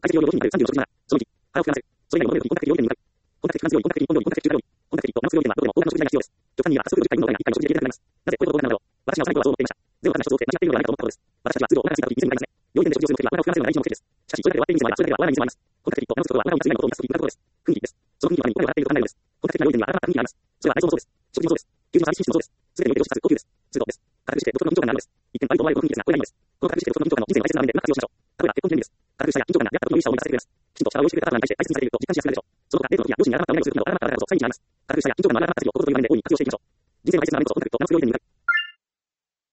解析用に6人になる36時7、その時、腹を膨らませ、それ以外の能力にコンタクト要点に向かう。コンタクト機関強要にコンタクト機関強要にコンタクト機関強要にコンタクト機関強要にコンタクト機関強要には、どこでもオーガンの食事が必要です。直感には早速60回の脳が1回の食事で計算になります。なぜこういうことを行うのだろう。私は幼い頃はそう思っていました。ゼロからの一つを間違っているのではないかと思ったことです。私たちは都合をオーガンが過ぎたとき、以前になりますね。良い点で食事をするときは、お腹を膨らませるのが第一の目的です。しかし、それだけで終わっている店もあり、それだけでは終わらない店もあります。コンタクト機と直すことは、お腹を満たす以外のことを満たすときに向かうことです。雰囲気です。その雰囲気の他に声を払っていると考えるのです。コンタクト機関良い点には改まった雰囲気があります。それは内臓もそうです。食事もそうです。休日のサービス品質もそうです。すべてにおいて良質かつ高級です。通道です。価格して独特の緊張感があるのです。一見割と思われるこの雰囲気ですが、これがいいのです。この価格して独特の緊張感の人生の大切な場面でうまく活用しましょう。例えば結婚記念日です。価格したや緊張感が出会った時の美味しさを思い出させてくれます。きちんと舌を用意してくれたパートナーに対して愛せにされていると実感しやすくなるでしょう。その他、デートの時や両親に改まった女をするなど改まったからこそ最適になります。価格したや緊張感の改まった時を心という場面で大いに活用していきましょう。人生の大切な場面こそコンタクトと直す良い点に向かう。